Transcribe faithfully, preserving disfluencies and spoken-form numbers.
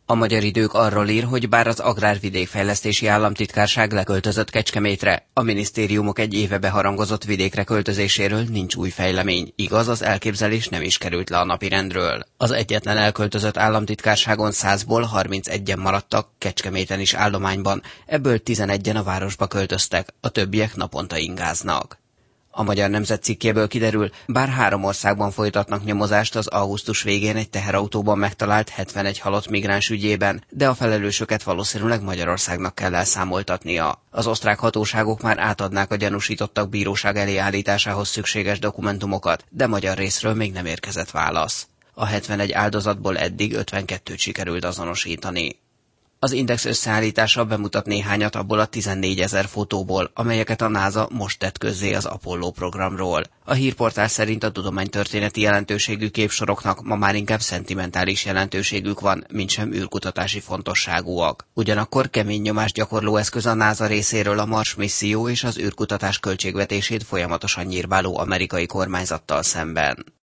A Magyar Idők arról ír, hogy bár az Agrárvidékfejlesztési Államtitkárság leköltözött Kecskemétre, a minisztériumok egy éve beharangozott vidékre költözéséről nincs új fejlemény, igaz, az elképzelés nem is került le a napirendről. Az egyetlen elköltözött államtitkárságon százból harmincegyen maradtak, Kecskeméten is állományban, ebből tizenegyen a városba költöztek, a többiek naponta ingáznak. A Magyar Nemzet cikkéből kiderül, bár három országban folytatnak nyomozást az augusztus végén egy teherautóban megtalált hetvenegy halott migráns ügyében, de a felelősöket valószínűleg Magyarországnak kell elszámoltatnia. Az osztrák hatóságok már átadnák a gyanúsítottak bíróság elé állításához szükséges dokumentumokat, de magyar részről még nem érkezett válasz. A hetvenegy áldozatból eddig ötvenkettőt sikerült azonosítani. Az Index összeállítása bemutat néhányat abból a tizennégyezer fotóból, amelyeket a NASA most tett közzé az Apollo programról. A hírportál szerint a tudománytörténeti jelentőségű képsoroknak ma már inkább szentimentális jelentőségük van, mintsem űrkutatási fontosságúak. Ugyanakkor kemény nyomásgyakorló eszköz a NASA részéről a Mars misszió és az űrkutatás költségvetését folyamatosan nyírbáló amerikai kormányzattal szemben.